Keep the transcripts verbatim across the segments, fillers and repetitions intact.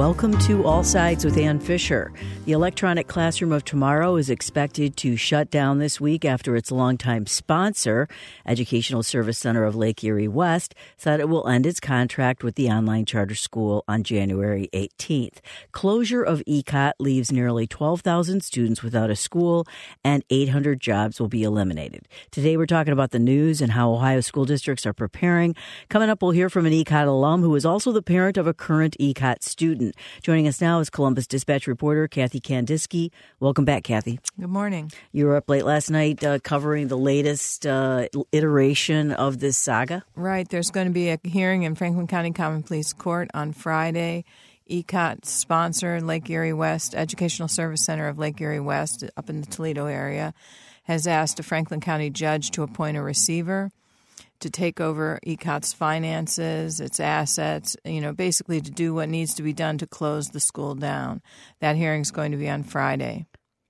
Welcome to All Sides with Ann Fisher. The electronic classroom of tomorrow is expected to shut down this week after its longtime sponsor, Educational Service Center of Lake Erie West, said it will end its contract with the online charter school on January eighteenth. Closure of E C O T leaves nearly twelve thousand students without a school, and eight hundred jobs will be eliminated. Today we're talking about the news and how Ohio school districts are preparing. Coming up, we'll hear from an E C O T alum who is also the parent of a current E C O T student. Joining us now is Columbus Dispatch reporter Kathy Kandiski. Welcome back, Kathy. Good morning. You were up late last night uh, covering the latest uh, iteration of this saga. Right. There's going to be a hearing in Franklin County Common Pleas Court on Friday. E C O T sponsor, Lake Erie West, Educational Service Center of Lake Erie West up in the Toledo area, has asked a Franklin County judge to appoint a receiver to take over E C O T's finances, its assets, you know, basically to do what needs to be done to close the school down. That hearing is going to be on Friday.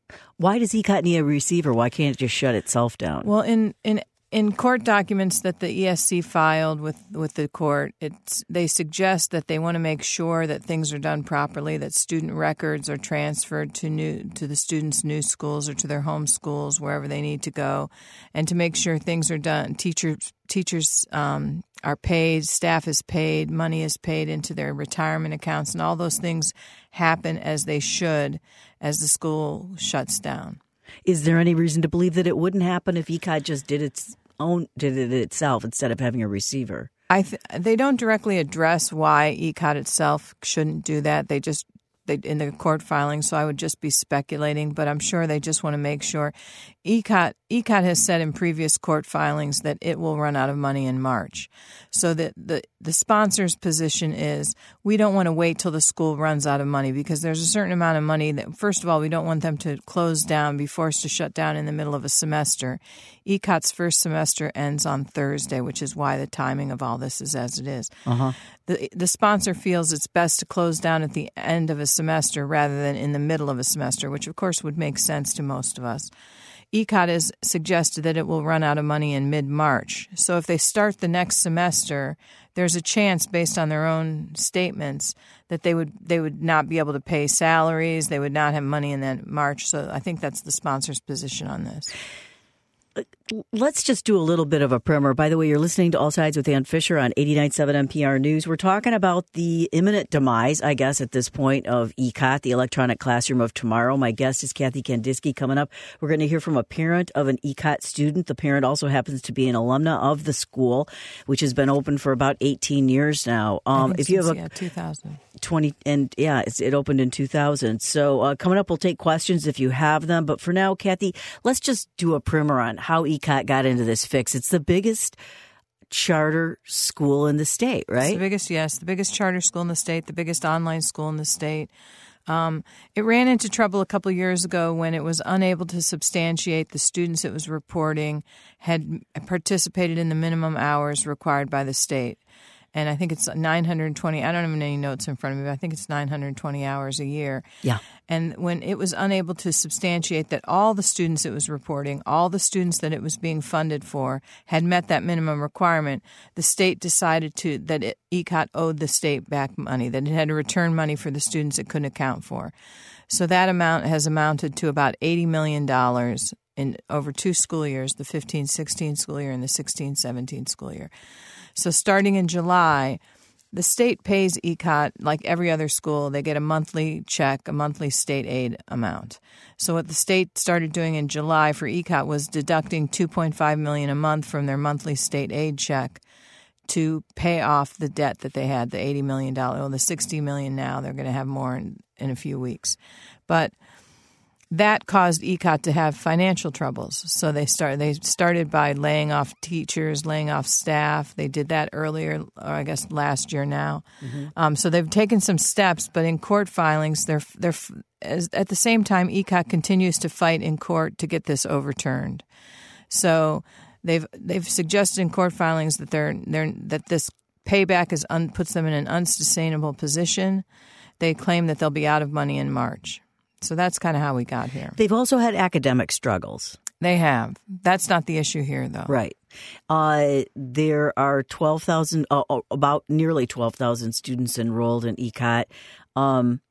Why does E C O T need a receiver? Why can't it just shut itself down? Well, in in in court documents that the E S C filed with, with the court, it's, they suggest that they want to make sure that things are done properly, that student records are transferred to new to the students' new schools or to their home schools, wherever they need to go, and to make sure things are done. Teachers teachers um, are paid, staff is paid, money is paid into their retirement accounts, and all those things happen as they should as the school shuts down. Is there any reason to believe that it wouldn't happen if E C O T just did its own did it itself instead of having a receiver? I th- they don't directly address why E C O T itself shouldn't do that. They just they in the court filing, so I would just be speculating. But I'm sure they just want to make sure. E C O T E C O T has said in previous court filings that it will run out of money in March. So that the the sponsor's position is we don't want to wait till the school runs out of money, because there's a certain amount of money that, first of all, we don't want them to close down, be forced to shut down in the middle of a semester. E C O T's first semester ends on Thursday, which is why the timing of all this is as it is. Uh-huh. The, the sponsor feels it's best to close down at the end of a semester rather than in the middle of a semester, which of course would make sense to most of us. E C O T has suggested that it will run out of money in mid-March. So if they start the next semester, there's a chance, based on their own statements, that they would they would not be able to pay salaries. They would not have money in that March. So I think that's the sponsor's position on this. Let's just do a little bit of a primer. By the way, you're listening to All Sides with Ann Fisher on eighty-nine point seven N P R News. We're talking about the imminent demise, I guess, at this point, of E C O T, the electronic classroom of tomorrow. My guest is Kathy Kandiski. Coming up, we're going to hear from a parent of an E C O T student. The parent also happens to be an alumna of the school, which has been open for about eighteen years now. Um, if you since, have a yeah, two thousand. twenty and yeah, it's, it opened in two thousand. So uh, coming up, we'll take questions if you have them. But for now, Kathy, let's just do a primer on how E C O T got into this fix. It's the biggest charter school in the state, right? It's the biggest, yes, the biggest charter school in the state, the biggest online school in the state. Um, it ran into trouble a couple years ago when it was unable to substantiate the students it was reporting had participated in the minimum hours required by the state. And I think it's nine hundred twenty. I don't have any notes in front of me, but I think it's nine hundred twenty hours a year. Yeah. And when it was unable to substantiate that all the students it was reporting, all the students that it was being funded for, had met that minimum requirement, the state decided to that it, E C O T owed the state back money, that it had to return money for the students it couldn't account for. So that amount has amounted to about eighty million dollars in over two school years, the fifteen sixteen school year and the sixteen seventeen school year. So starting in July, the state pays E C O T like every other school. They get a monthly check, a monthly state aid amount. So what the state started doing in July for E C O T was deducting two point five million dollars a month from their monthly state aid check to pay off the debt that they had, the eighty million dollars. Well, the sixty million dollars now, they're going to have more in, in a few weeks. But that caused E C O T to have financial troubles. So they start they started by laying off teachers, laying off staff. They did that earlier, or I guess last year now. Mm-hmm. Um, so they've taken some steps, but in court filings, they're they're as, at the same time, E C O T continues to fight in court to get this overturned. So they've they've suggested in court filings that they're they're that this payback is un, puts them in an unsustainable position. They claim that they'll be out of money in March. So that's kind of how we got here. They've also had academic struggles. They have. That's not the issue here, though. Right. Uh, there are twelve thousand, uh, about nearly twelve thousand students enrolled in E C O T. Um,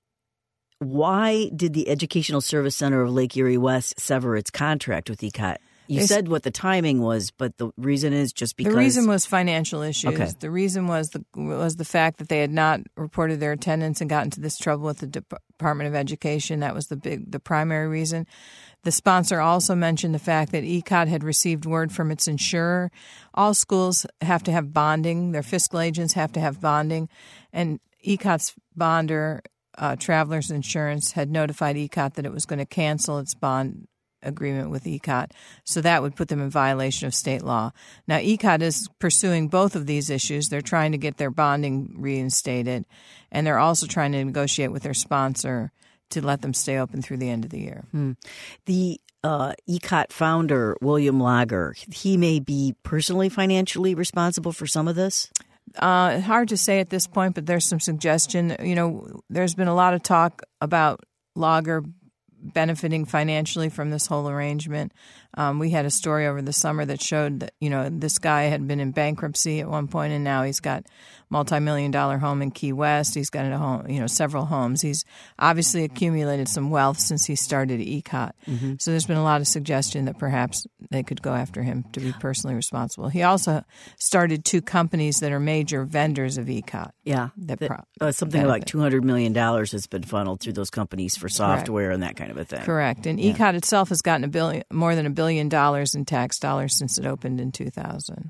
why did the Educational Service Center of Lake Erie West sever its contract with E C O T? You They, said what the timing was, but the reason is just because the reason was financial issues. Okay. The reason was the was the fact that they had not reported their attendance and got into this trouble with the Department of Education. That was the big, the primary reason. The sponsor also mentioned the fact that E C O T had received word from its insurer. All schools have to have bonding. Their fiscal agents have to have bonding, and E C O T's bonder, uh, Travelers Insurance, had notified E C O T that it was going to cancel its bond agreement with E C O T, so that would put them in violation of state law. Now, E C O T is pursuing both of these issues. They're trying to get their bonding reinstated, and they're also trying to negotiate with their sponsor to let them stay open through the end of the year. Hmm. The uh, E C O T founder, William Lager, he may be personally financially responsible for some of this? Uh, hard to say at this point, but there's some suggestion. You know, there's been a lot of talk about Lager benefiting financially from this whole arrangement. Um, we had a story over the summer that showed that, you know, this guy had been in bankruptcy at one point, and now he's got multi-million dollar home in Key West. He's got a home, you know, several homes. He's obviously accumulated some wealth since he started E C O T. Mm-hmm. So there's been a lot of suggestion that perhaps they could go after him to be personally responsible. He also started two companies that are major vendors of E C O T. Yeah. That the, pro- uh, something benefit. like two hundred million dollars has been funneled through those companies for software Correct. And that kind of a thing. Correct. And yeah. E C O T itself has gotten a billion, more than a billion dollars in tax dollars since it opened in two thousand.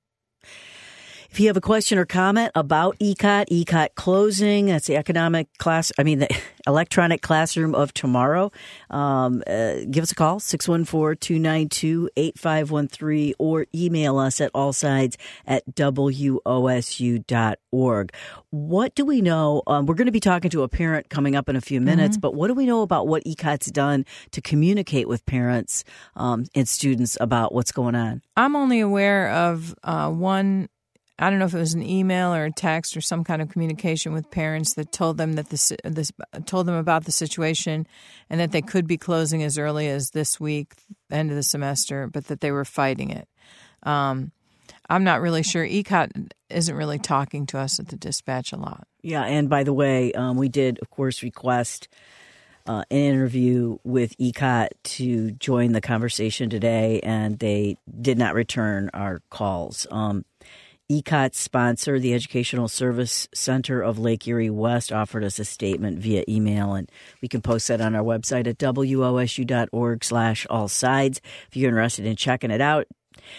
If you have a question or comment about E C O T, E C O T closing, that's the economic class, I mean, the electronic classroom of tomorrow, um, uh, give us a call, six one four, two nine two, eight five one three, or email us at allsides at W O S U dot org. What do we know? Um, we're going to be talking to a parent coming up in a few minutes, mm-hmm. but what do we know about what E C O T's done to communicate with parents um, and students about what's going on? I'm only aware of uh, one I don't know if it was an email or a text or some kind of communication with parents that told them that this, this told them about the situation and that they could be closing as early as this week, end of the semester, but that they were fighting it. Um, I'm not really sure. E C O T isn't really talking to us at the dispatch a lot. Yeah, and by the way, um, we did, of course, request uh, an interview with E C O T to join the conversation today, and they did not return our calls. Um, E C O T's sponsor, the Educational Service Center of Lake Erie West, offered us a statement via email, and we can post that on our website at W O S U dot org slash all sides if you're interested in checking it out.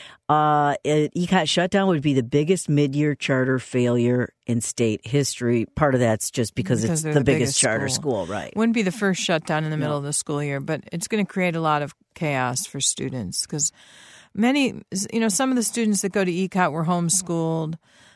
Uh, E C O T shutdown would be the biggest mid-year charter failure in state history. Part of that's just because, because it's the, the biggest, biggest charter school. school, right? Wouldn't be the first shutdown in the middle no. of the school year, but it's going to create a lot of chaos for students because many, you know, some of the students that go to E C O T were homeschooled.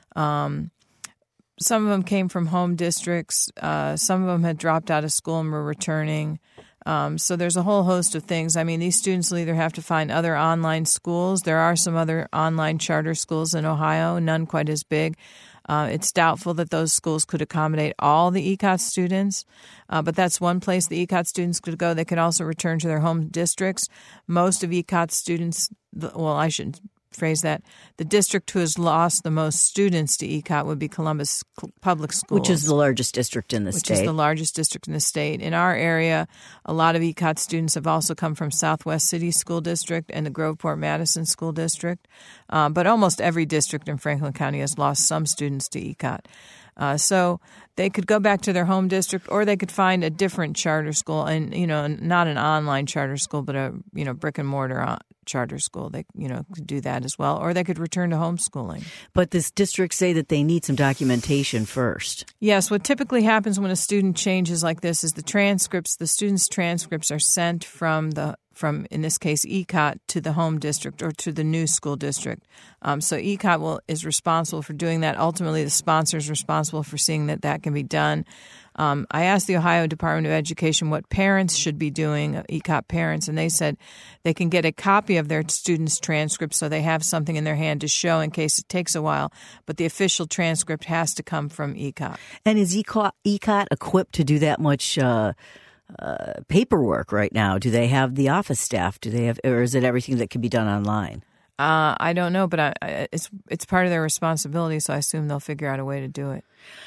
Um, some of them came from home districts. Uh, some of them had dropped out of school and were returning. Um, so there's a whole host of things. I mean, these students will either have to find other online schools. There are some other online charter schools in Ohio, none quite as big. Uh, it's doubtful that those schools could accommodate all the E C O T students, uh, but that's one place the E C O T students could go. They could also return to their home districts. Most of E C O T students, well, I shouldn't phrase that, the district who has lost the most students to E C O T would be Columbus Public Schools. Which is the largest district in the which state. Which is the largest district in the state. In our area, a lot of E C O T students have also come from Southwest City School District and the Groveport-Madison School District. Uh, but almost every district in Franklin County has lost some students to E C O T. Uh, so they could go back to their home district, or they could find a different charter school, and you know, not an online charter school, but a you know brick and mortar charter school. They you know could do that as well, or they could return to homeschooling. But this district say that they need some documentation first. Yes, what typically happens when a student changes like this is the transcripts, the students' transcripts are sent from the from, in this case, E C O T to the home district or to the new school district. Um, so E C O T will, is responsible for doing that. Ultimately, the sponsor is responsible for seeing that that can be done. Um, I asked the Ohio Department of Education what parents should be doing, E C O T parents, and they said they can get a copy of their students' transcript so they have something in their hand to show in case it takes a while. But the official transcript has to come from E C O T. And is E C O T equipped to do that much uh Uh, paperwork right now? Do they have the office staff? Do they have, or is it everything that can be done online? Uh, I don't know, but I, I, it's it's part of their responsibility, so I assume they'll figure out a way to do it.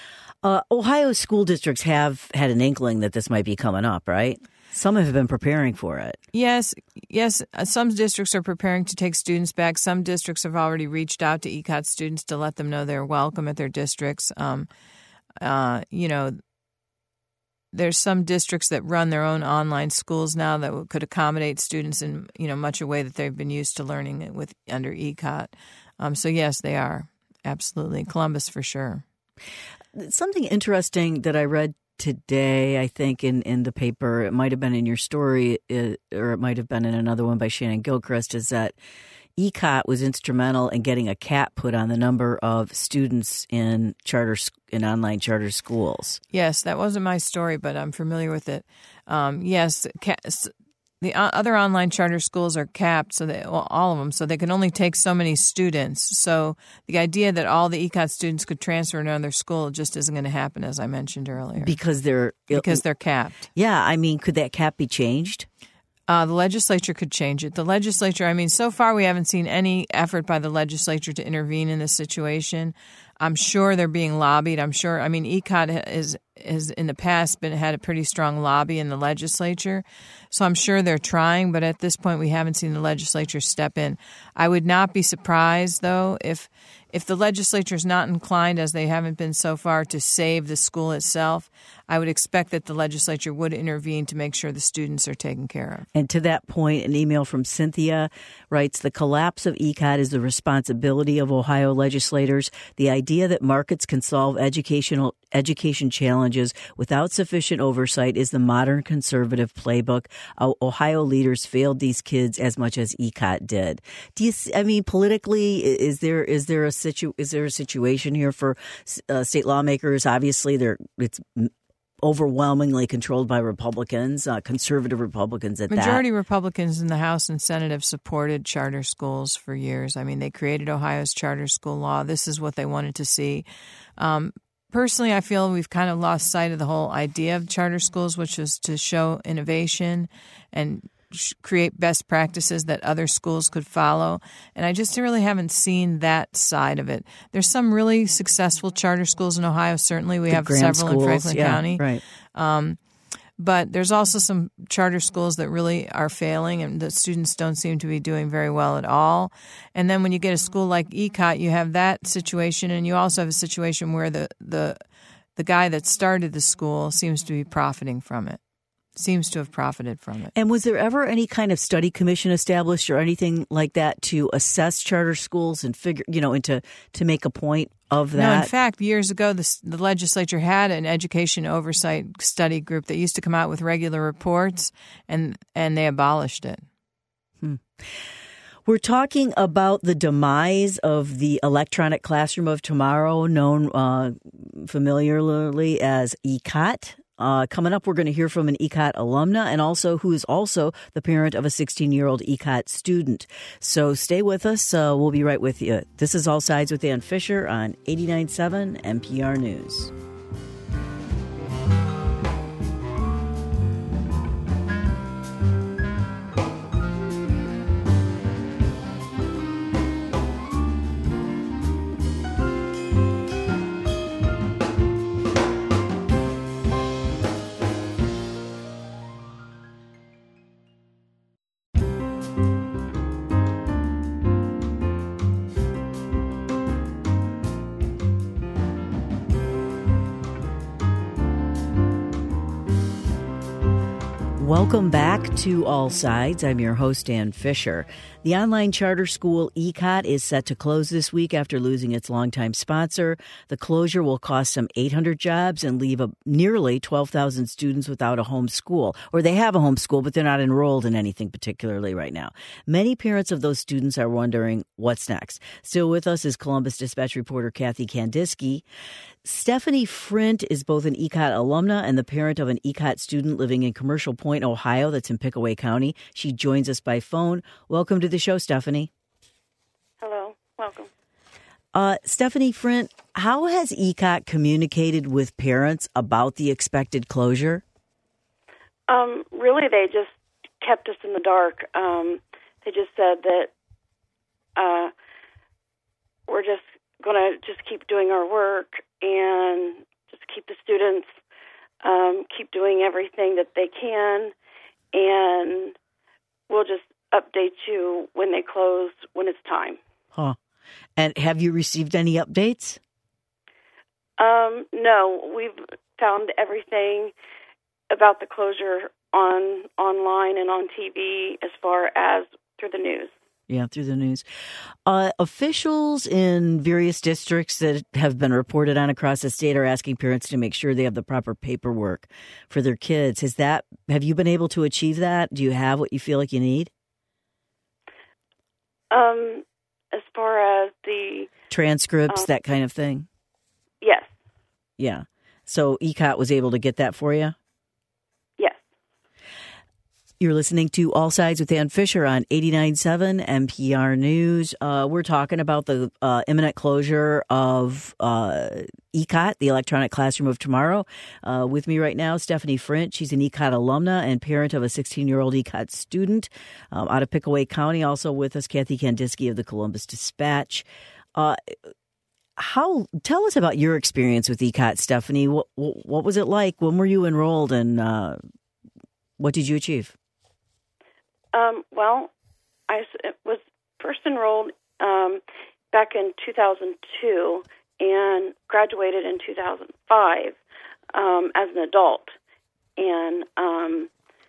Uh, Ohio school districts have had an inkling that this might be coming up, right? Some have been preparing for it. Yes, yes. Uh, some districts are preparing to take students back. Some districts have already reached out to E C O T students to let them know they're welcome at their districts. Um, uh, you know, there's some districts that run their own online schools now that could accommodate students in, you know, much a way that they've been used to learning it with under E C O T. Um, so yes, they are absolutely Columbus for sure. Something interesting that I read today, I think in, in the paper, it might have been in your story, it, or it might have been in another one by Shannon Gilchrist, is that E C O T was instrumental in getting a cap put on the number of students in charter in online charter schools. Yes, that wasn't my story, but I'm familiar with it. Um, yes, the other online charter schools are capped, so they, well, all of them, so they can only take so many students. So the idea that all the E C O T students could transfer to another school just isn't going to happen, as I mentioned earlier. Because they're because they're capped. Yeah, I mean, could that cap be changed? Uh, the legislature could change it. The legislature, I mean, so far we haven't seen any effort by the legislature to intervene in this situation. I'm sure they're being lobbied. I'm sure, I mean, E C O T is, has in the past been had a pretty strong lobby in the legislature. So I'm sure they're trying, but at this point we haven't seen the legislature step in. I would not be surprised, though, if if the legislature is not inclined, as they haven't been so far, to save the school itself. I would expect that the legislature would intervene to make sure the students are taken care of. And to that point, an email from Cynthia writes, the collapse of E C O T is the responsibility of Ohio legislators. The idea that markets can solve educational education challenges without sufficient oversight is the modern conservative playbook. Ohio leaders failed these kids as much as E C O T did. Do you? I mean, politically, is there is there a situ is there a situation here for uh, state lawmakers? Obviously, they're it's overwhelmingly controlled by Republicans, uh, conservative Republicans at that. Majority Republicans in the House and Senate have supported charter schools for years. I mean, they created Ohio's charter school law. This is what they wanted to see. Um, personally, I feel we've kind of lost sight of the whole idea of charter schools, which is to show innovation and create best practices that other schools could follow. And I just really haven't seen that side of it. There's some really successful charter schools in Ohio. Certainly, we the have Graham several schools, in Franklin yeah, County. Right. Um, but there's also some charter schools that really are failing, and the students don't seem to be doing very well at all. And then when you get a school like E C O T, you have that situation, and you also have a situation where the the the guy that started the school seems to be profiting from it. Seems to have profited from it. And was there ever any kind of study commission established or anything like that to assess charter schools and figure, you know, and to, to make a point of that? No, in fact, years ago, the, the legislature had an education oversight study group that used to come out with regular reports, and, and they abolished it. Hmm. We're talking about the demise of the electronic classroom of tomorrow, known uh, familiarly as E C O T. Uh, coming up, we're going to hear from an E C O T alumna and also who is also the parent of a sixteen-year-old E C O T student. So stay with us. Uh, we'll be right with you. This is All Sides with Ann Fisher on eighty-nine point seven N P R News. Welcome back to All Sides. I'm your host, Ann Fisher. The online charter school E C O T is set to close this week after losing its longtime sponsor. The closure will cost some eight hundred jobs and leave a, nearly twelve thousand students without a home school. Or they have a home school, but they're not enrolled in anything particularly right now. Many parents of those students are wondering what's next. Still with us is Columbus Dispatch reporter Kathy Kandiski. Stephanie Frint is both an E C O T alumna and the parent of an E C O T student living in Commercial Point, Ohio, that's in Pickaway County. She joins us by phone. Welcome to the show, Stephanie. Hello. Welcome. Uh, Stephanie Frint, how has E C O T communicated with parents about the expected closure? Um, really, they just kept us in the dark. Um, they just said that uh, we're just going to just keep doing our work and just keep the students, um, keep doing everything that they can, and we'll just update you when they close, when it's time. Huh. And have you received any updates? Um, no, we've found everything about the closure on online and on T V as far as through the news. Yeah, through the news. Uh, officials in various districts that have been reported on across the state are asking parents to make sure they have the proper paperwork for their kids. Has that, have you been able to achieve that? Do you have what you feel like you need? Um, as far as the transcripts, um, that kind of thing? Yes. Yeah. So E C O T was able to get that for you? Yes. You're listening to All Sides with Ann Fisher on eighty-nine point seven N P R News. Uh, we're talking about the uh, imminent closure of uh, E C O T, the Electronic Classroom of Tomorrow. Uh, with me right now, Stephanie French. She's an E C O T alumna and parent of a sixteen-year-old E C O T student um, out of Pickaway County. Also with us, Kathy Kandinsky of the Columbus Dispatch. Uh, how? Tell us about your experience with E C O T, Stephanie. What, what was it like? When were you enrolled, and uh, what did you achieve? Um, well, I was first enrolled um, back in two thousand two and graduated in two thousand five um, as an adult, and um,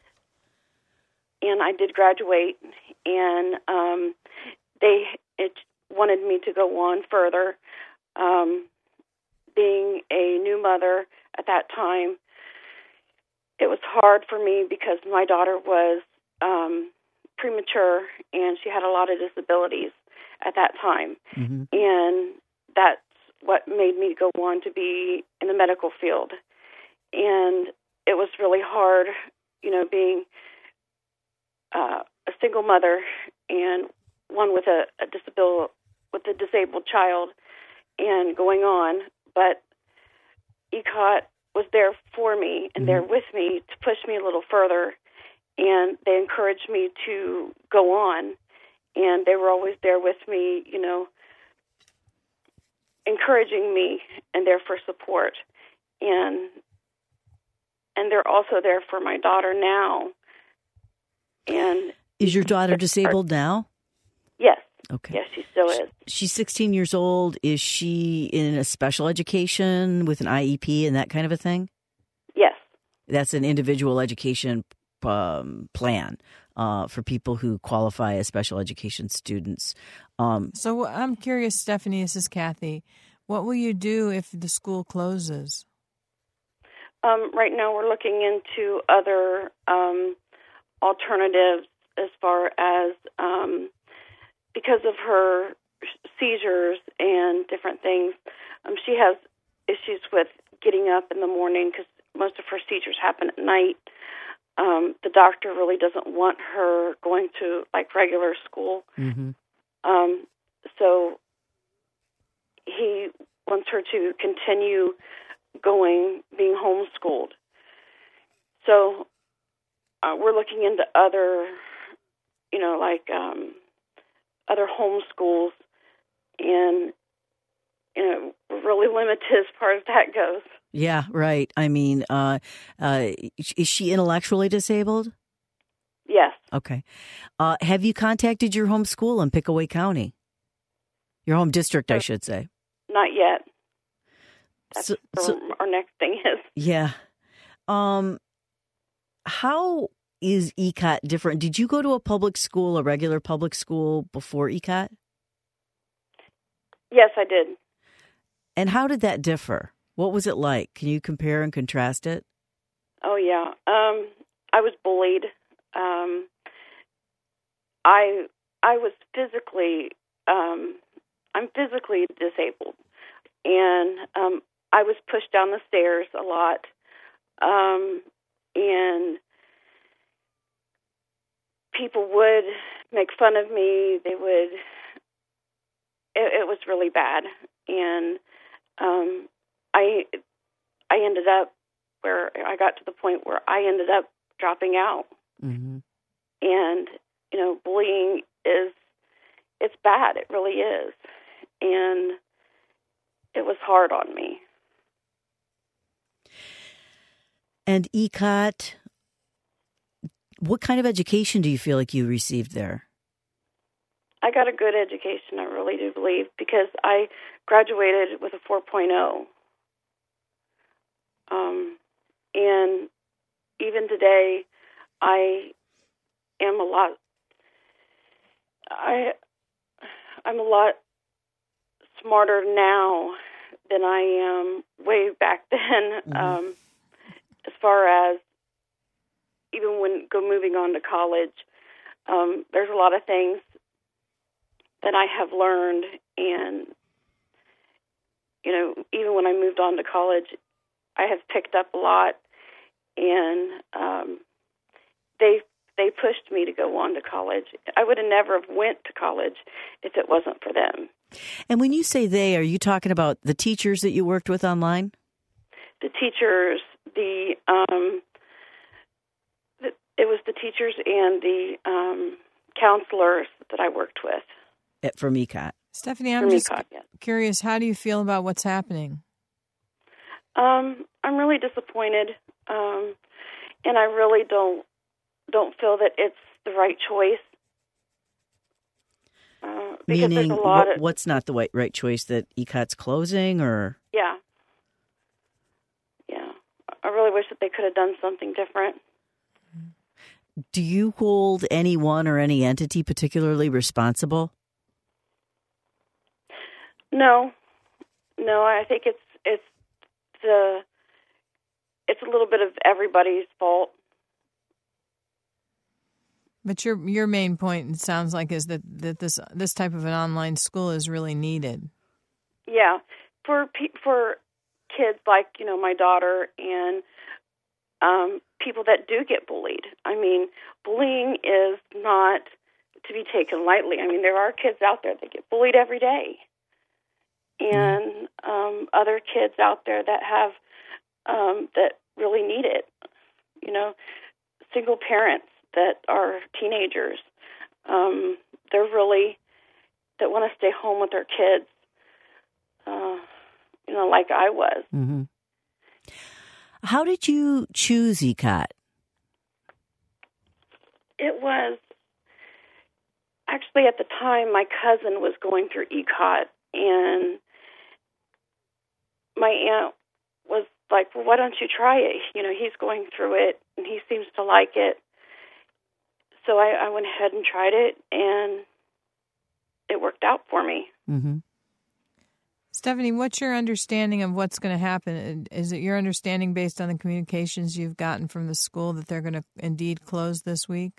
and I did graduate, and um, they it wanted me to go on further. Um, being a new mother at that time, it was hard for me because my daughter was um, premature, and she had a lot of disabilities at that time. Mm-hmm. And that's what made me go on to be in the medical field. And it was really hard, you know, being uh, a single mother and one with a, a disabil- with a disabled child and going on. But E C O T was there for me and mm-hmm. there with me to push me a little further. And they encouraged me to go on, and they were always there with me, you know, encouraging me and there for support. And and they're also there for my daughter now. And is your daughter disabled now? Yes. Okay. Yes, she still is. She's sixteen years old. Is she in a special education with an I E P and that kind of a thing? Yes. That's an individual education Um, plan uh, for people who qualify as special education students. Um, so I'm curious, Stephanie, this is Kathy. What will you do if the school closes? Um, right now we're looking into other um, alternatives as far as, um, because of her seizures and different things, um, she has issues with getting up in the morning because most of her seizures happen at night. Um, the doctor really doesn't want her going to, like, regular school. Mm-hmm. Um, so he wants her to continue going, being homeschooled. So uh, we're looking into other, you know, like um, other homeschools, and, you know, we're really limited as far as that goes. Yeah, right. I mean, uh, uh, is she intellectually disabled? Yes. Okay. Uh, have you contacted your home school in Pickaway County? Your home district, I should say. Not yet. That's so, where so, our next thing is. Yeah. Um, how is E C O T different? Did you go to a public school, a regular public school, before E C O T? Yes, I did. And how did that differ? What was it like? Can you compare and contrast it? Oh, yeah. Um, I was bullied. Um, I I was physically, um, I'm physically disabled. And um, I was pushed down the stairs a lot. Um, and people would make fun of me. They would, it, it was really bad. And um I I ended up where I got to the point where I ended up dropping out. Mm-hmm. And, you know, bullying is, it's bad. It really is. And it was hard on me. And E C O T, what kind of education do you feel like you received there? I got a good education, I really do believe, because I graduated with a four point oh. Um, and even today, I am a lot, I, I'm a lot smarter now than I am way back then, mm-hmm. um, as far as even when go moving on to college. Um, there's a lot of things that I have learned, and, you know, even when I moved on to college, I have picked up a lot, and um, they they pushed me to go on to college. I would have never have went to college if it wasn't for them. And when you say they, are you talking about the teachers that you worked with online? The teachers, the um, the, it was the teachers and the um, counselors that I worked with. At, from E C O T. Stephanie, I'm from just E C O T, yeah. curious, how do you feel about what's happening? Um, I'm really disappointed, um, and I really don't don't feel that it's the right choice. Uh, because Meaning, there's a lot what, of, what's not the right, right choice, that E C O T's closing, or? Yeah. Yeah. I really wish that they could have done something different. Do you hold anyone or any entity particularly responsible? No. No, I think it's it's the it's a little bit of everybody's fault. But your your main point, it sounds like, is that, that this this type of an online school is really needed. Yeah, for pe- for kids like, you know, my daughter and um, people that do get bullied. I mean, bullying is not to be taken lightly. I mean, there are kids out there that get bullied every day, and um, other kids out there that have um, that really need it. You know, single parents that are teenagers, um, they're really, that want to stay home with their kids, uh, you know, like I was. Mm-hmm. How did you choose E C O T? It was, actually at the time, my cousin was going through E C O T, and my aunt was like, well, why don't you try it? You know, he's going through it, and he seems to like it. So I, I went ahead and tried it, and it worked out for me. Mm-hmm. Stephanie, what's your understanding of what's going to happen? Is it your understanding, based on the communications you've gotten from the school, that they're going to indeed close this week?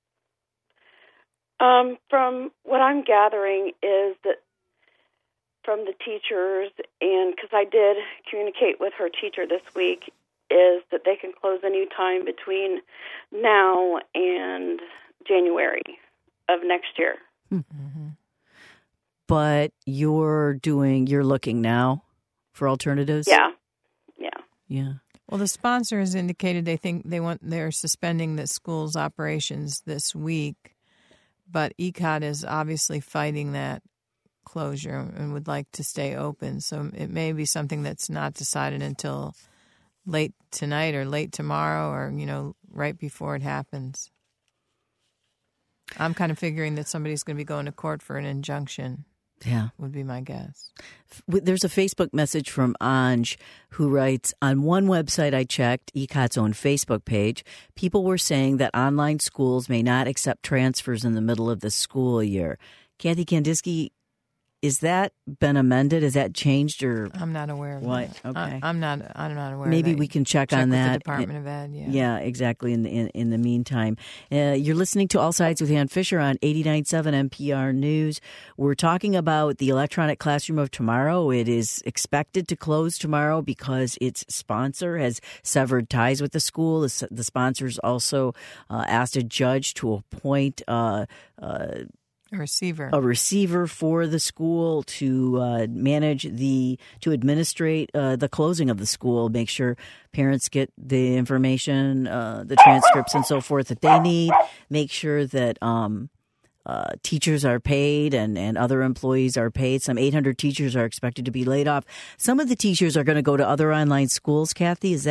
Um, from what I'm gathering is that from the teachers, and because I did communicate with her teacher this week, is that they can close any time between now and January of next year. Mm-hmm. But you're doing, you're looking now for alternatives? Yeah. Yeah. Yeah. Well, the sponsor has indicated they think they want, they're suspending the school's operations this week, but E C O T is obviously fighting that closure and would like to stay open. So it may be something that's not decided until late tonight or late tomorrow, or, you know, right before it happens. I'm kind of figuring that somebody's going to be going to court for an injunction. Yeah. Would be my guess. There's a Facebook message from Anj who writes, on one website I checked, E C O T's own Facebook page, people were saying that online schools may not accept transfers in the middle of the school year. Kathy Kandinsky, is that been amended? Has that changed, or I'm not aware of what? that. Okay, I, I'm not. I'm not aware. Maybe of that. we can check, check on with that. The Department of Ed. Yeah. Yeah, exactly. In the in, in the meantime, uh, you're listening to All Sides with Ann Fisher on eighty-nine point seven N P R News. We're talking about the electronic classroom of tomorrow. It is expected to close tomorrow because its sponsor has severed ties with the school. The, the sponsors also uh, asked a judge to appoint Uh, uh, A receiver. A receiver for the school to uh, manage the, to administrate uh, the closing of the school, make sure parents get the information, uh, the transcripts and so forth that they need, make sure that um, uh, teachers are paid and, and other employees are paid. Some eight hundred teachers are expected to be laid off. Some of the teachers are going to go to other online schools, Kathy, is that?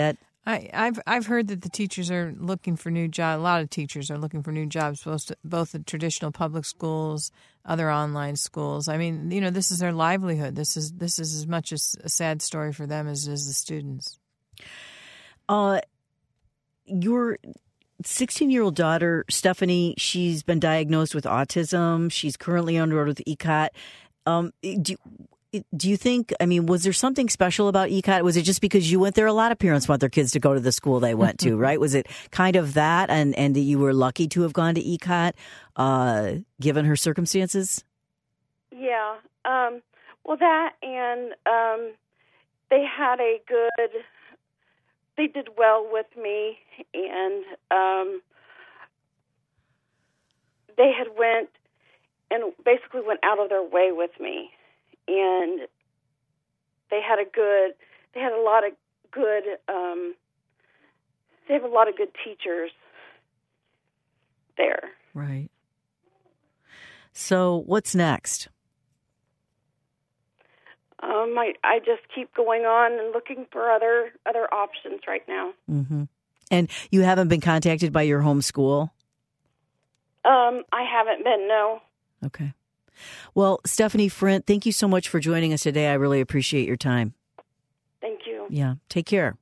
I, I've I've heard that the teachers are looking for new jobs. A lot of teachers are looking for new jobs, both both in traditional public schools, other online schools. I mean, you know, this is their livelihood. This is this is as much as a sad story for them as as the students. Uh, your sixteen-year-old daughter, Stephanie, she's been diagnosed with autism. She's currently enrolled with E C O T. Um, do you, Do you think, I mean, was there something special about E C O T? Was it just because you went there? A lot of parents want their kids to go to the school they went to, right? Was it kind of that and, and that you were lucky to have gone to E C O T, uh, given her circumstances? Yeah. Um, well, that and um, they had a good, they did well with me, and um, they had went and basically went out of their way with me. And they had a good, they had a lot of good, um, they have a lot of good teachers there. Right. So what's next? Um, I, I just keep going on and looking for other, other options right now. Mm-hmm. And you haven't been contacted by your home school? Um, I haven't been, no. Okay. Well, Stephanie Frint, thank you so much for joining us today. I really appreciate your time. Thank you. Yeah. Take care.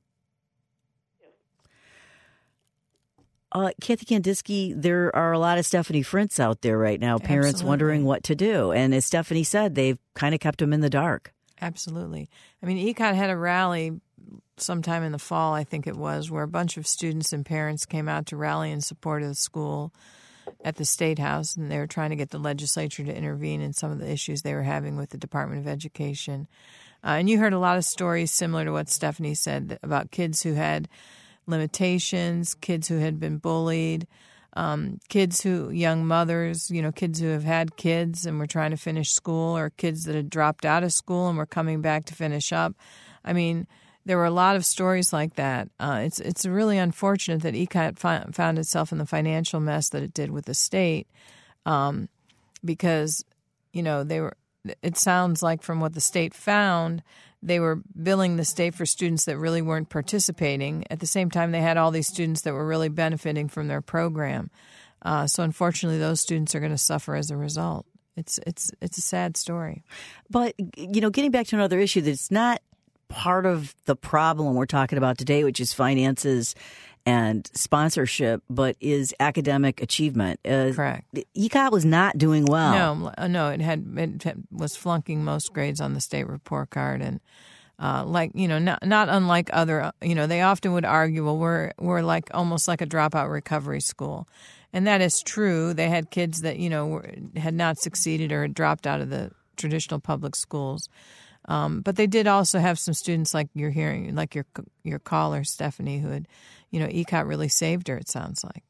Uh, Kathy Kandinsky, there are a lot of Stephanie Frints out there right now, parents Absolutely. wondering what to do. And as Stephanie said, they've kind of kept them in the dark. Absolutely. I mean, E C O T had a rally sometime in the fall, I think it was, where a bunch of students and parents came out to rally in support of the school at the State House, and they were trying to get the legislature to intervene in some of the issues they were having with the Department of Education. Uh, and you heard a lot of stories similar to what Stephanie said about kids who had limitations, kids who had been bullied, um, kids who, young mothers, you know, kids who have had kids and were trying to finish school, or kids that had dropped out of school and were coming back to finish up. I mean, there were a lot of stories like that. Uh, it's it's really unfortunate that E C O T fi- found itself in the financial mess that it did with the state, um, because, you know, they were. It sounds like from what the state found, they were billing the state for students that really weren't participating. At the same time, they had all these students that were really benefiting from their program. Uh, so unfortunately, those students are going to suffer as a result. It's it's it's a sad story. But, you know, getting back to another issue that's not part of the problem we're talking about today, which is finances and sponsorship, but is academic achievement. Uh, Correct. E C O T was not doing well. No, no, it had it had, was flunking most grades on the state report card, and uh, like you know, not not unlike other, you know, they often would argue, well, we're we're like almost like a dropout recovery school, and that is true. They had kids that you know were, had not succeeded or had dropped out of the traditional public schools. Um, but they did also have some students like you're hearing, like your your caller, Stephanie, who had, you know, E C O T really saved her, it sounds like.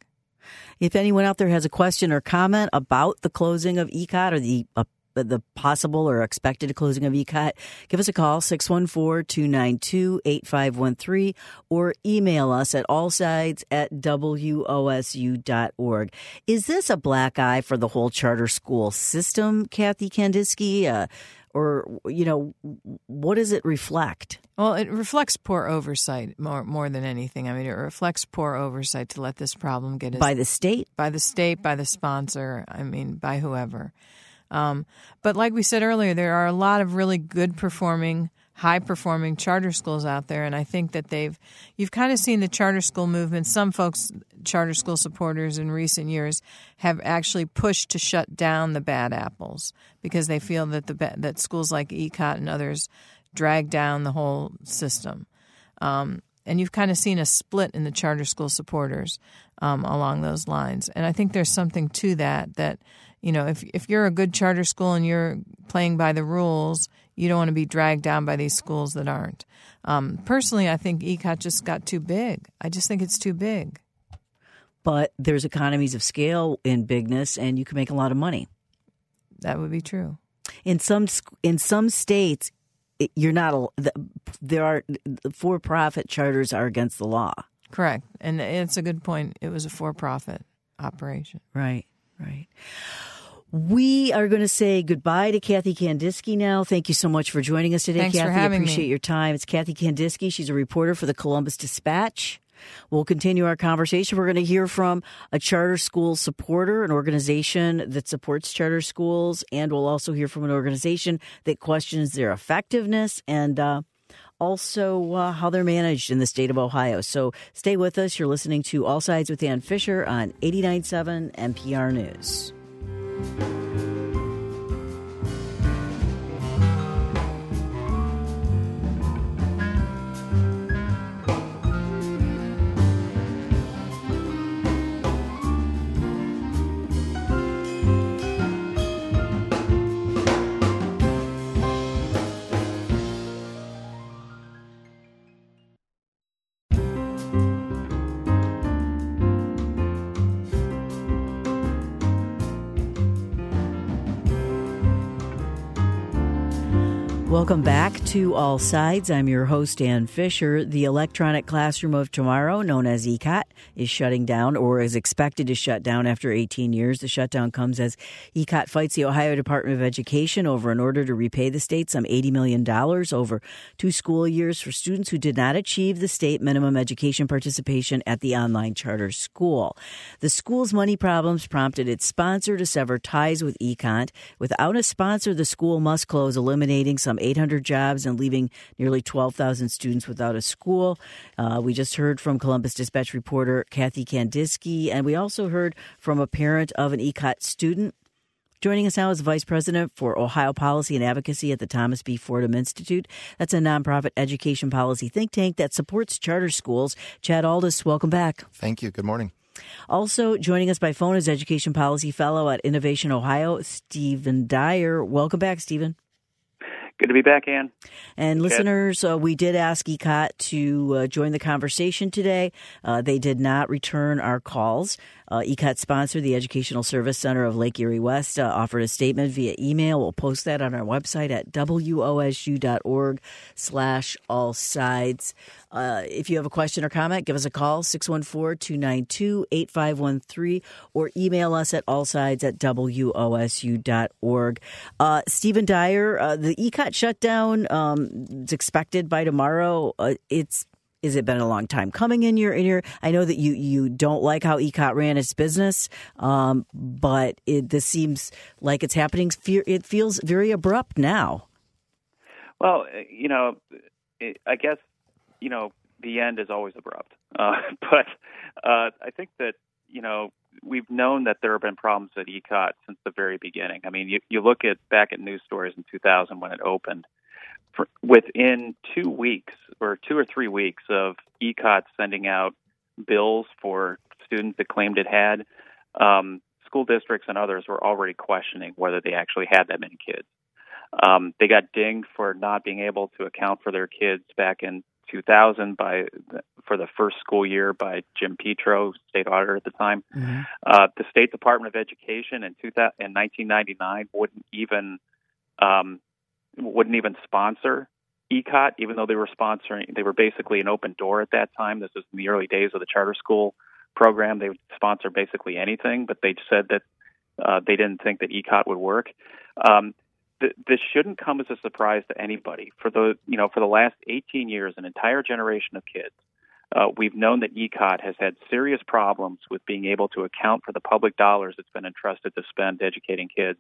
If anyone out there has a question or comment about the closing of E C O T or the uh, the possible or expected closing of E C O T, give us a call, six one four, two nine two, eight five one three, or email us at allsides at W O S U dot org. Is this a black eye for the whole charter school system, Kathy Kandinsky? Uh, or, you know, what does it reflect? Well, it reflects poor oversight more more than anything. I mean, it reflects poor oversight to let this problem get By the state? By the state, by the sponsor, I mean, by whoever. Um, but like we said earlier, there are a lot of really good performing, high performing charter schools out there. And I think that they've, you've kind of seen the charter school movement. Some folks, charter school supporters in recent years, have actually pushed to shut down the bad apples because they feel that the that schools like E C O T and others drag down the whole system. Um, and you've kind of seen a split in the charter school supporters um, along those lines. And I think there's something to that, that, you know, if if you're a good charter school and you're playing by the rules, you don't want to be dragged down by these schools that aren't. Um, personally, I think E C O T just got too big. I just think it's too big. But there's economies of scale in bigness, and you can make a lot of money. That would be true. In some in some states, you're not. There are for-profit charters are against the law. Correct, and it's a good point. It was a for-profit operation. Right, right. We are going to say goodbye to Kathy Kandinsky now. Thank you so much for joining us today, Thanks Kathy. for having I appreciate me. your time. It's Kathy Kandinsky. She's a reporter for the Columbus Dispatch. We'll continue our conversation. We're going to hear from a charter school supporter, an organization that supports charter schools, and we'll also hear from an organization that questions their effectiveness and uh, also uh, how they're managed in the state of Ohio. So stay with us. You're listening to All Sides with Ann Fisher on eighty-nine point seven N P R News. Welcome back to All Sides. I'm your host, Ann Fisher. The electronic classroom of tomorrow, known as E C O T, is shutting down or is expected to shut down after eighteen years. The shutdown comes as E C O T fights the Ohio Department of Education over an order to repay the state some eighty million dollars over two school years for students who did not achieve the state minimum education participation at the online charter school. The school's money problems prompted its sponsor to sever ties with E C O T. Without a sponsor, the school must close, eliminating some eight hundred jobs and leaving nearly twelve thousand students without a school. Uh, we just heard from Columbus Dispatch reporter Kathy Kandinsky, and we also heard from a parent of an E C O T student. Joining us now is Vice President for Ohio Policy and Advocacy at the Thomas B. Fordham Institute. That's a nonprofit education policy think tank that supports charter schools. Chad Aldis, welcome back. Thank you. Good morning. Also joining us by phone is Education Policy Fellow at Innovation Ohio, Stephen Dyer. Welcome back, Stephen. Good to be back, Ann. And Good. Listeners, uh, we did ask E C O T to uh, join the conversation today. Uh, they did not return our calls. Uh, E C O T sponsor, the Educational Service Center of Lake Erie West, uh, offered a statement via email. We'll post that on our website at wosu.org slash all sides. Uh, if you have a question or comment, give us a call, six one four, two nine two, eight five one three, or email us at allsides at wosu dot org. Uh, Stephen Dyer, uh, the E C O T shutdown um, is expected by tomorrow. Uh, it's Is it been a long time coming in your in your? I know that you, you don't like how E C O T ran its business, um, but it, this seems like it's happening. It feels very abrupt now. Well, you know, it, I guess you know the end is always abrupt, uh, but uh, I think that you know we've known that there have been problems at E C O T since the very beginning. I mean, you, you look at back at news stories in two thousand when it opened. For, within two weeks or two or three weeks of E C O T sending out bills for students that claimed it had, um, school districts and others were already questioning whether they actually had that many kids. Um, they got dinged for not being able to account for their kids back in two thousand by for the first school year by Jim Petro, state auditor at the time. Mm-hmm. Uh, the State Department of Education in, two thousand, in nineteen ninety-nine wouldn't even um, wouldn't even sponsor E C O T, even though they were sponsoring. They were basically an open door at that time. This was in the early days of the charter school program. They would sponsor basically anything, but they said that uh, they didn't think that E C O T would work. Um, th- this shouldn't come as a surprise to anybody. For the you know for the last eighteen years, an entire generation of kids, uh, we've known that E C O T has had serious problems with being able to account for the public dollars it's been entrusted to spend educating kids.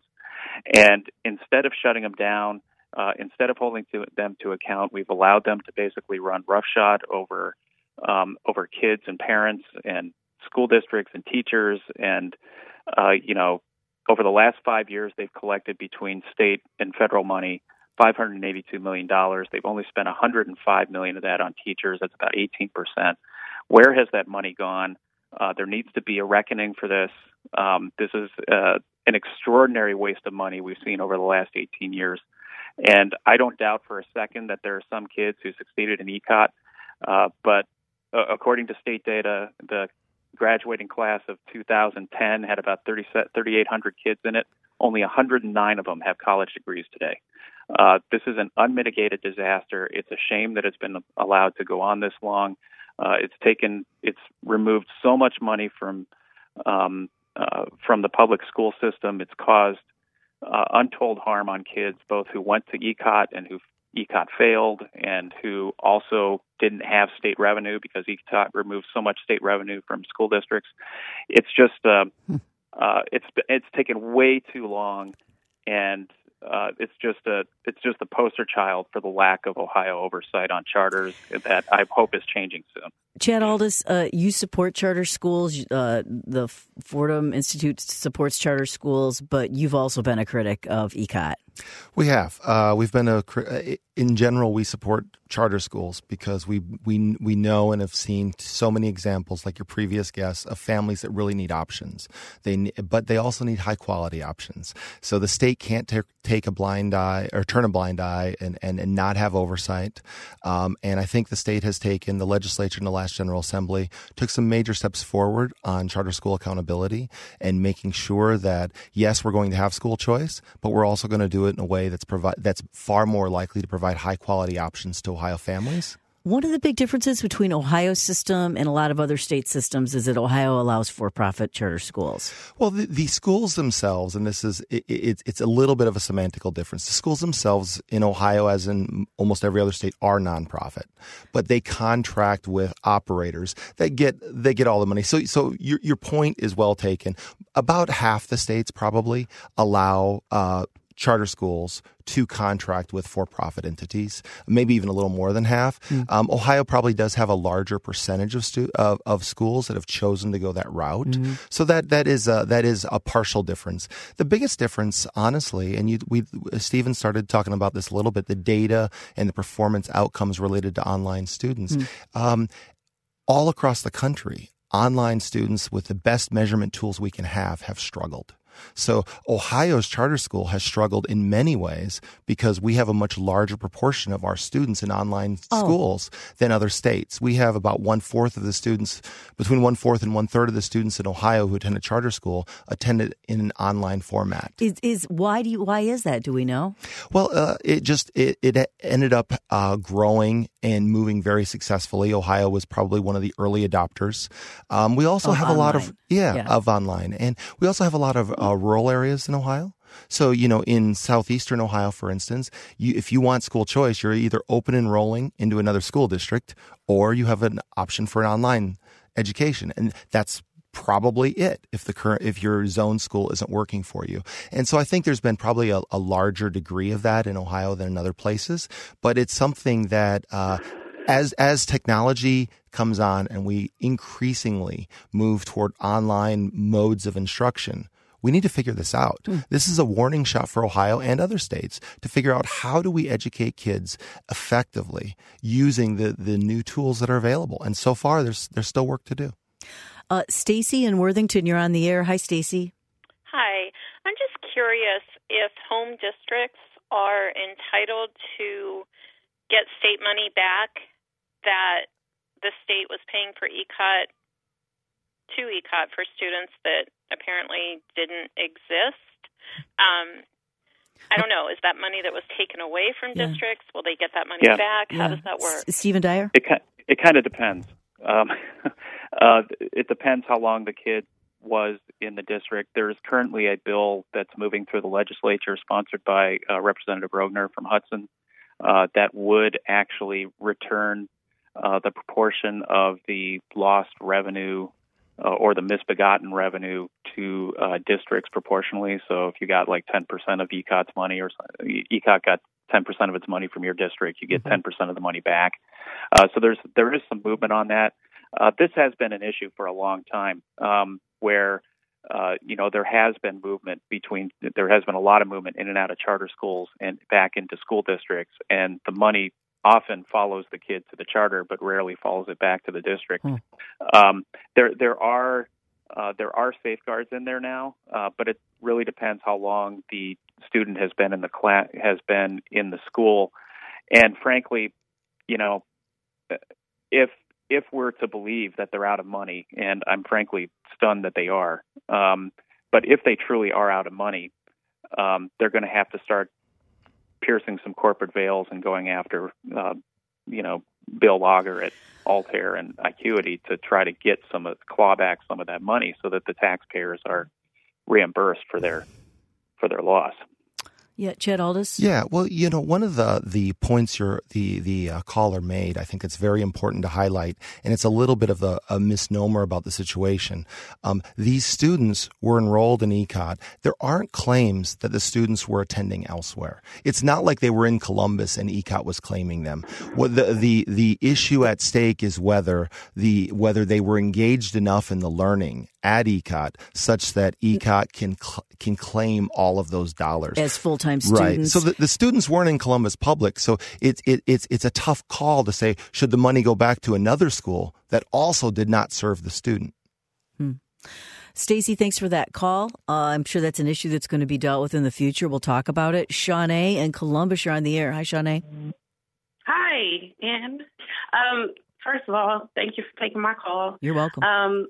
And instead of shutting them down, Uh, instead of holding to them to account, we've allowed them to basically run roughshod over um, over kids and parents and school districts and teachers. And, uh, you know, over the last five years, they've collected between state and federal money five hundred eighty-two million dollars. They've only spent one hundred five million dollars of that on teachers. That's about eighteen percent. Where has that money gone? Uh, there needs to be a reckoning for this. Um, this is uh, an extraordinary waste of money we've seen over the last eighteen years. And I don't doubt for a second that there are some kids who succeeded in E C O T, uh, but uh, according to state data, the graduating class of two thousand ten had about thirty-eight hundred kids in it. Only one hundred nine of them have college degrees today. Uh, this is an unmitigated disaster. It's a shame that it's been allowed to go on this long. Uh, it's taken, it's removed so much money from um, uh, from the public school system. It's caused uh, untold harm on kids, both who went to E C O T and who E C O T failed, and who also didn't have state revenue because E C O T removed so much state revenue from school districts. It's just uh, uh, it's it's taken way too long, and uh, it's just a it's just a poster child for the lack of Ohio oversight on charters that I hope is changing soon. Chad Aldis, uh, you support charter schools. Uh, the Fordham Institute supports charter schools, but you've also been a critic of E C O T. We have. Uh, we've been a. In general, we support charter schools because we we we know and have seen so many examples, like your previous guests, of families that really need options. They but they also need high quality options. So the state can't t- take a blind eye or turn a blind eye and and, and not have oversight. Um, and I think the state has taken, the legislature in the last General Assembly took some major steps forward on charter school accountability and making sure that yes, we're going to have school choice, but we're also going to do it in a way that's provide that's far more likely to provide high quality options to Ohio families. One of the big differences between Ohio's system and a lot of other state systems is that Ohio allows for-profit charter schools. Well, the, the schools themselves, and this is it, it, it's a little bit of a semantical difference. The schools themselves in Ohio, as in almost every other state, are nonprofit, but they contract with operators that get they get all the money. So, so your your point is well taken. About half the states probably allow Uh, charter schools to contract with for-profit entities, maybe even a little more than half. Mm. Um, Ohio probably does have a larger percentage of, stu- of of schools that have chosen to go that route. Mm-hmm. So that that is a, that is a partial difference. The biggest difference, honestly, and you, we Stephen started talking about this a little bit, the data and the performance outcomes related to online students. Mm. Um, all across the country, online students with the best measurement tools we can have have struggled. So Ohio's charter school has struggled in many ways because we have a much larger proportion of our students in online oh. schools than other states. We have about one-fourth of the students, between one-fourth and one-third of the students in Ohio who attend a charter school attended in an online format. Is, is why do you, why is that? Do we know? Well, uh, it just it, it ended up uh, growing and moving very successfully. Ohio was probably one of the early adopters. Um, we also of have online. a lot of yeah, yeah of online, and we also have a lot of uh, rural areas in Ohio. So, you know, in southeastern Ohio, for instance, you, if you want school choice, you're either open enrolling into another school district or you have an option for an online education. And that's probably it if the current if your zone school isn't working for you. And so I think there's been probably a, a larger degree of that in Ohio than in other places. But it's something that uh, as as technology comes on and we increasingly move toward online modes of instruction, we need to figure this out. Mm. This is a warning shot for Ohio and other states to figure out how do we educate kids effectively using the, the new tools that are available. And so far, there's there's still work to do. Uh, Stacy in Worthington, you're on the air. Hi, Stacy. Hi. I'm just curious if home districts are entitled to get state money back that the state was paying for E C O T to E C O T for students that apparently didn't exist. Um, I don't know. Is that money that was taken away from yeah. districts? Will they get that money yeah. back? How yeah. does that work? S- Stephen Dyer? It, it kind of depends. Um, uh, it depends how long the kid was in the district. There is currently a bill that's moving through the legislature sponsored by uh, Representative Rogner from Hudson uh, that would actually return uh, the proportion of the lost revenue uh, or the misbegotten revenue to uh, districts proportionally. So if you got like ten percent of E C O T's money, or E C O T got ten percent of its money from your district, you get ten percent of the money back. Uh, so there's there is some movement on that. Uh, this has been an issue for a long time, um, where uh, you know there has been movement between there has been a lot of movement in and out of charter schools and back into school districts, and the money often follows the kid to the charter, but rarely follows it back to the district. Hmm. Um, there there are uh, there are safeguards in there now, uh, but it really depends how long the student has been in the class has been in the school, and frankly, you know, if if we're to believe that they're out of money, and I'm frankly stunned that they are, um, but if they truly are out of money, um, they're going to have to start piercing some corporate veils and going after, uh, you know, Bill Lager at Altair and Acuity to try to get some of claw back some of that money so that the taxpayers are reimbursed for their for their loss. Yeah, Chet Aldis? Yeah, well, you know, one of the, the points your the the uh, caller made, I think it's very important to highlight, and it's a little bit of a, a misnomer about the situation. Um, these students were enrolled in E C O T. There aren't claims that the students were attending elsewhere. It's not like they were in Columbus and E C O T was claiming them. What the the the issue at stake is whether the whether they were engaged enough in the learning at E C O T such that E C O T can cl- can claim all of those dollars as full-time students. Right. So the, the students weren't in Columbus Public. So it's it, it's it's a tough call to say, should the money go back to another school that also did not serve the student? Hmm. Stacy, thanks for that call. Uh, I'm sure that's an issue that's going to be dealt with in the future. We'll talk about it. Shawnee and Columbus, you're on the air. Hi, Shawnee. Hi, Ann. Um, first of all, thank you for taking my call. You're welcome. Um,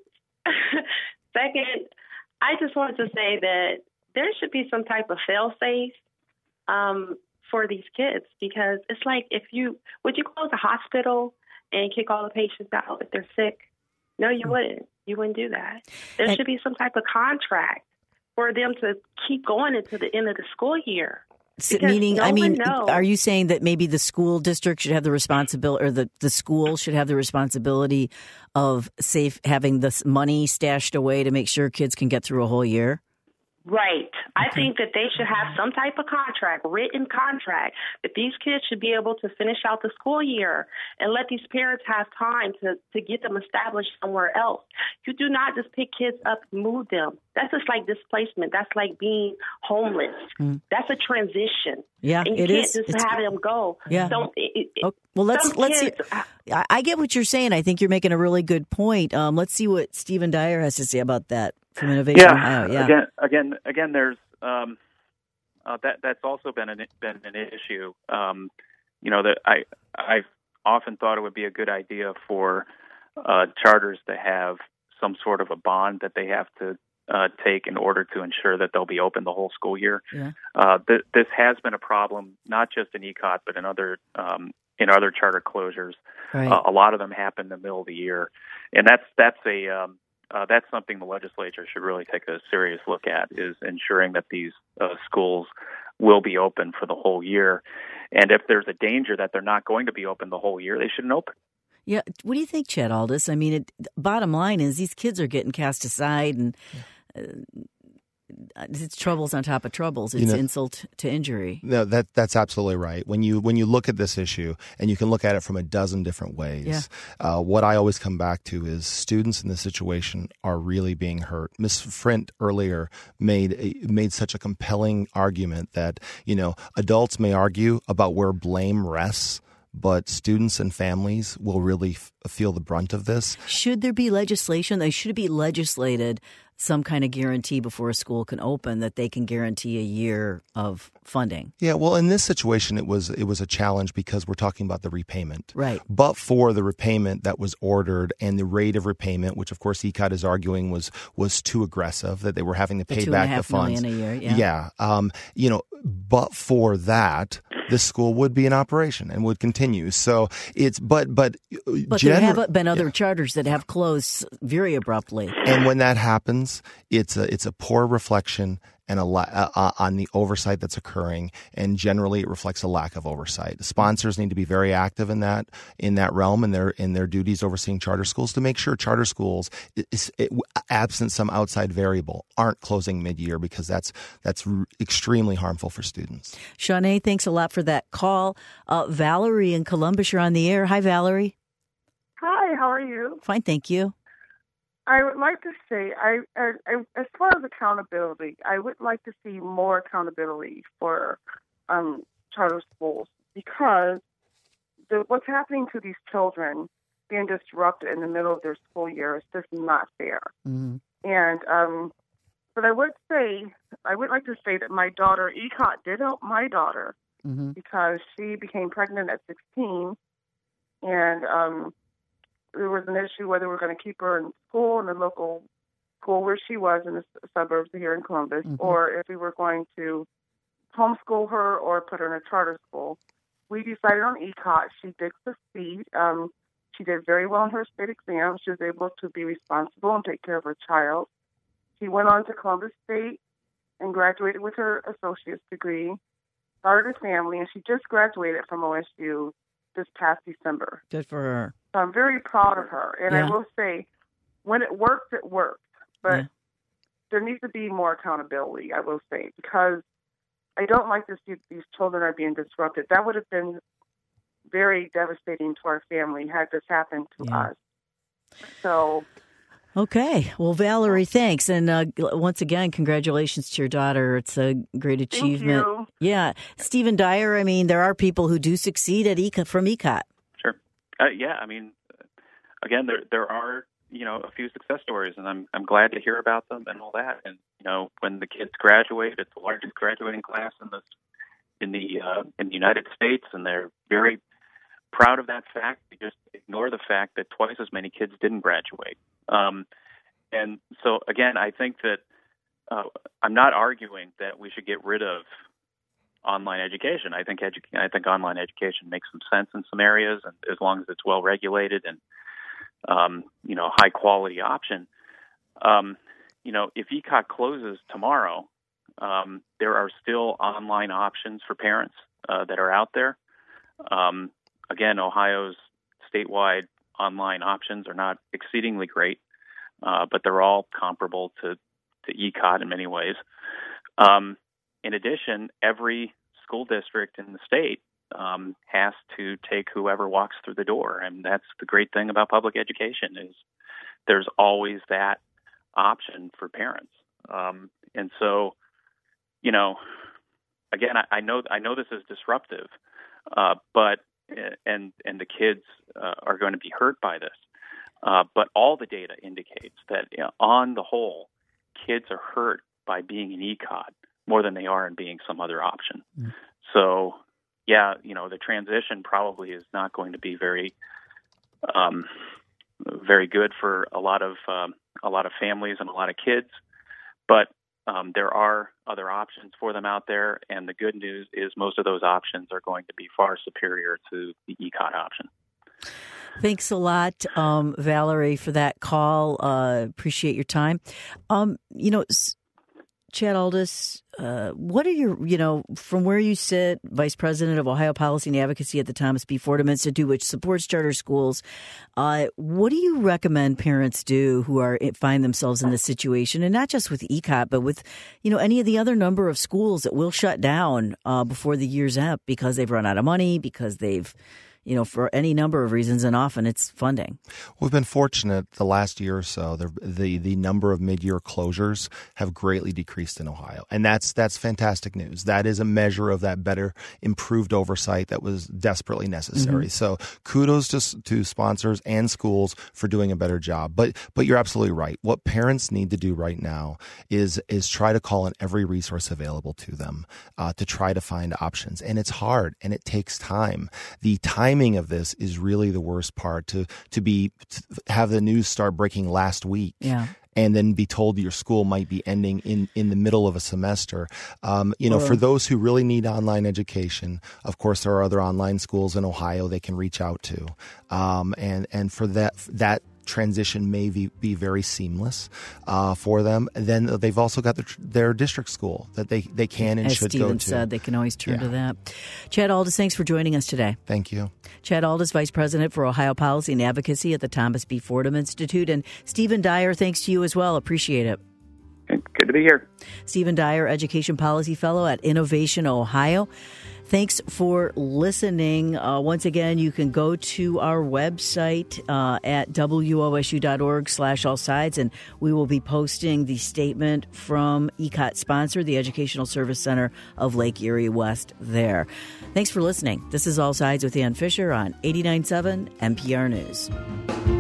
second, I just wanted to say that there should be some type of fail-safe um, for these kids, because it's like, if you, would you close a hospital and kick all the patients out if they're sick? No, you wouldn't. You wouldn't do that. There and, should be some type of contract for them to keep going into the end of the school year. So, meaning, no I mean, knows. Are you saying that maybe the school district should have the responsibility, or the, the school should have the responsibility of safe having this money stashed away to make sure kids can get through a whole year? Right. I Okay. think that they should have some type of contract, written contract, that these kids should be able to finish out the school year and let these parents have time to, to get them established somewhere else. You do not just pick kids up and move them. That's just like displacement. That's like being homeless. Mm. That's a transition. Yeah, and you it can't is. just It's, have them go. Yeah. So it, it, oh, well, let's let's kids, hear. I, I get what you're saying. I think you're making a really good point. Um, let's see what Stephen Dyer has to say about that from Innovation yeah. Ohio. Yeah. Again, again, again. There's um, uh, that. That's also been an been an issue. Um, you know, that I I've often thought it would be a good idea for uh, charters to have some sort of a bond that they have to uh, take in order to ensure that they'll be open the whole school year. Yeah. Uh, th- this has been a problem, not just in E C O T, but in other um, in other charter closures. Right. Uh, a lot of them happen in the middle of the year, and that's that's a um, uh, that's something the legislature should really take a serious look at, is ensuring that these uh, schools will be open for the whole year. And if there's a danger that they're not going to be open the whole year, they shouldn't open. Yeah. What do you think, Chet Aldis? I mean, it, bottom line is these kids are getting cast aside, and uh, it's troubles on top of troubles. It's you know, insult to injury. No, that that's absolutely right. When you when you look at this issue, and you can look at it from a dozen different ways, yeah. uh, what I always come back to is students in this situation are really being hurt. Miz Frint earlier made a, made such a compelling argument that, you know, adults may argue about where blame rests, but students and families will really f- feel the brunt of this. Should there be legislation? They should be legislated some kind of guarantee before a school can open, that they can guarantee a year of funding. Yeah, well, in this situation, it was it was a challenge because we're talking about the repayment. Right. But for the repayment that was ordered and the rate of repayment, which of course E C O T is arguing was was too aggressive, that they were having to pay the back the funds. Two and a half million a year. Yeah. Yeah. Um, you know, but for that, this school would be in operation and would continue. So it's but but but gener- there have been other yeah. charters that have closed very abruptly. And when that happens, it's a it's a poor reflection and a la- uh, on the oversight that's occurring, and generally it reflects a lack of oversight. Sponsors need to be very active in that in that realm in their in their duties overseeing charter schools to make sure charter schools, is, it, absent some outside variable, aren't closing mid-year, because that's that's r- extremely harmful for students. Shawnee, thanks a lot for that call. Uh, Valerie in Columbus, you're on the air. Hi, Valerie. Hi, how are you? Fine, thank you. I would like to say, I, I, I, as far as accountability, I would like to see more accountability for um, charter schools, because the, what's happening to these children being disrupted in the middle of their school year is just not fair. Mm-hmm. And um, but I would say, I would like to say that my daughter, E C O T, did help my daughter mm-hmm. because she became pregnant at sixteen, and um, there was an issue whether we were going to keep her in school, in the local school where she was in the suburbs here in Columbus, mm-hmm. or if we were going to homeschool her or put her in a charter school. we decided on E C O T. She did succeed. Um, she did very well in her state exam. She was able to be responsible and take care of her child. She went on to Columbus State and graduated with her associate's degree, started a family, and she just graduated from O S U this past December. Good for her. So I'm very proud of her. And Yeah. I will say, when it works, it works. But Yeah. there needs to be more accountability, I will say, because I don't like to see these children are being disrupted. That would have been very devastating to our family had this happened to Yeah. us. So, Okay. Well, Valerie, thanks. And uh, once again, congratulations to your daughter. It's a great achievement. thank you. Yeah. Stephen Dyer, I mean, there are people who do succeed at E C O T, from E C O T. Sure. Uh, yeah, I mean, again, there there are, you know, a few success stories, and I'm I'm glad to hear about them and all that. And you know, when the kids graduate, it's the largest graduating class in the in the uh, in the United States, and they're very proud of that fact. They just ignore the fact that twice as many kids didn't graduate. Um, and so, again, I think that uh, I'm not arguing that we should get rid of online education. I think edu- I think online education makes some sense in some areas, and as long as it's well regulated and um, you know, high quality option. Um, you know, if E C O T closes tomorrow, um, there are still online options for parents uh, that are out there. Um, again, Ohio's statewide online options are not exceedingly great, uh, but they're all comparable to, to E C O T in many ways. Um, in addition, every school district in the state um, has to take whoever walks through the door. And that's the great thing about public education is there's always that option for parents. Um, and so, you know, again, I, I know I know this is disruptive, uh, but and and the kids uh, are going to be hurt by this. Uh, but all the data indicates that, you know, on the whole, kids are hurt by being in E C O T more than they are in being some other option. Mm. So, yeah, you know, the transition probably is not going to be very, um, very good for a lot of um, a lot of families and a lot of kids. But um, there are other options for them out there, and the good news is most of those options are going to be far superior to the E C O T option. Thanks a lot, um, Valerie, for that call. Uh, appreciate your time. Um, you know, Chad Aldous, uh, what are your, you know, from where you sit, Vice President of Ohio Policy and Advocacy at the Thomas B. Fordham Institute, which supports charter schools, uh, what do you recommend parents do who are find themselves in this situation, and not just with E C O T, but with, you know, any of the other number of schools that will shut down uh, before the year's up because they've run out of money, because they've, you know, for any number of reasons, and often it's funding. We've been fortunate the last year or so. The the, the number of mid-year closures have greatly decreased in Ohio, and that's that's fantastic news. That is a measure of that better, improved oversight that was desperately necessary. Mm-hmm. So kudos to to sponsors and schools for doing a better job. But but you're absolutely right. What parents need to do right now is is try to call on every resource available to them uh, to try to find options, and it's hard and it takes time. The time timing of this is really the worst part, to to be to have the news start breaking last week. Yeah. And then be told your school might be ending in, in the middle of a semester. Um, you know, Or, for those who really need online education, of course, there are other online schools in Ohio they can reach out to. Um, and, and for that, that transition may be, be very seamless uh, for them. And then they've also got their, their district school that they, they can and As should Stephen go to. said, they can always turn Yeah. to that. Chad Aldous, thanks for joining us today. Thank you. Chad Aldous, Vice President for Ohio Policy and Advocacy at the Thomas B. Fordham Institute. And Stephen Dyer, thanks to you as well. Appreciate it. Good to be here. Stephen Dyer, Education Policy Fellow at Innovation Ohio. Thanks for listening. Uh, once again, you can go to our website uh, at wosu.org slash all sides, and we will be posting the statement from E C O T sponsor, the Educational Service Center of Lake Erie West there. Thanks for listening. This is All Sides with Ann Fisher on eighty-nine point seven N P R News.